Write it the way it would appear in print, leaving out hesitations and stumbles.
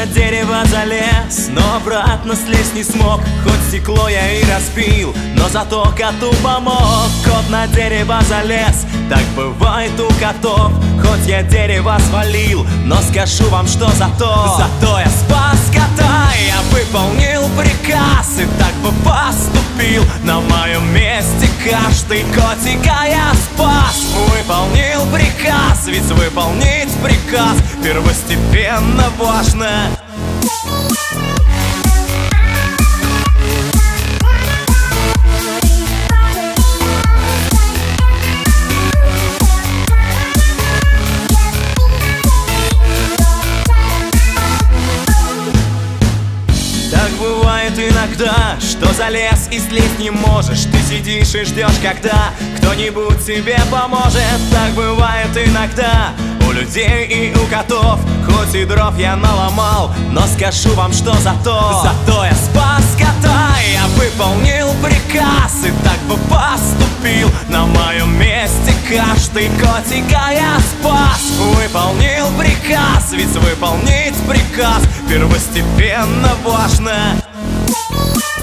на дерево залез, но обратно слезть не смог. Хоть стекло я и разбил, но зато коту помог. Кот на дерево залез, так бывает у котов. Хоть я дерево свалил, но скажу вам, что зато я спас кота, я выполнил приказ. И так бы поступил на моем месте каждый. Котика я спас, выполнил приказ. Ведь выполнить приказ первостепенно важно. Так бывает иногда, что залез и слезть не можешь. Ты сидишь и ждешь, когда кто-нибудь тебе поможет. Так бывает иногда у людей и у котов. Хоть и дров я наломал, но скажу вам, что зато я спас кота, я выполнил приказ. И так бы поступил на моем месте каждый. Котика я спас, выполнил приказ. Ведь выполнить приказ первостепенно важно.